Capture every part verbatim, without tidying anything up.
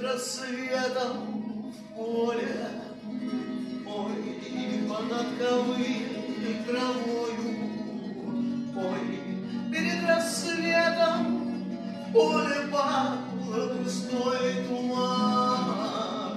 рассветом в поле, ой, понад ковыльной травою, ой, перед рассветом в поле пахло густой туман.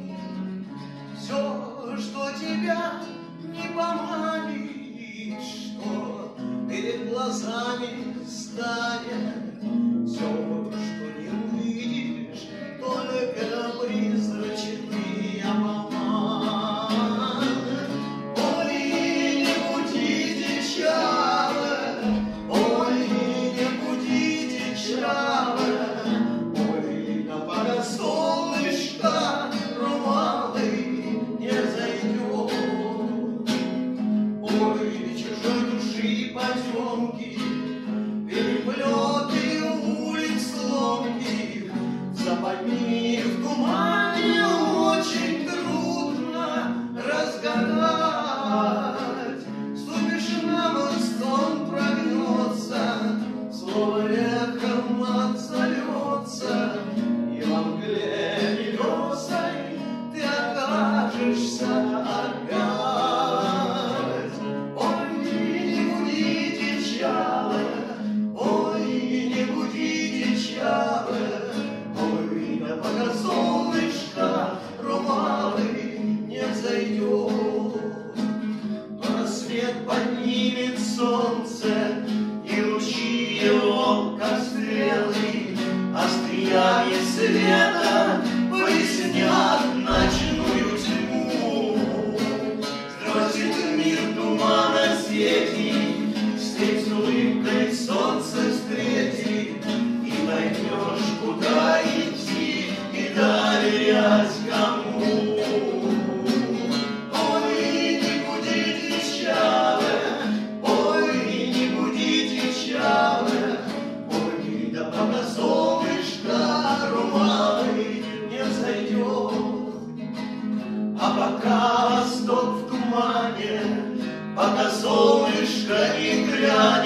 Все, что тебя не поманит, что перед глазами станет, все, что не увидишь, только призрачный обман. Ой, не будите чары, ой, не будите чары, ой, да пока солнышко румалый не зайдет. Ой, чужой души потемки, переплеты улиц ломких, западни в тумане очень трудно разгадать. Ступишь на мост, он прогнется, слово эхом отзовется, и во мгле березой ты окажешься опять. Ой, не будите чары, ой, не будите чары, ой, да пока солнышко румалый не взойдет. Но рассвет поднимет солнце, и лучи его, как стрелы, остриями света пояснят ночную тьму. Сбросит мир тумана сети, встреть с улыбкой солнце встретит, и поймешь, куда идти и доверять кому. Ой, не будите чары, ой, не будите чары, ой, да пока солнышко румалый не взойдет. А пока восток в тумане, пока солнышко не глянет,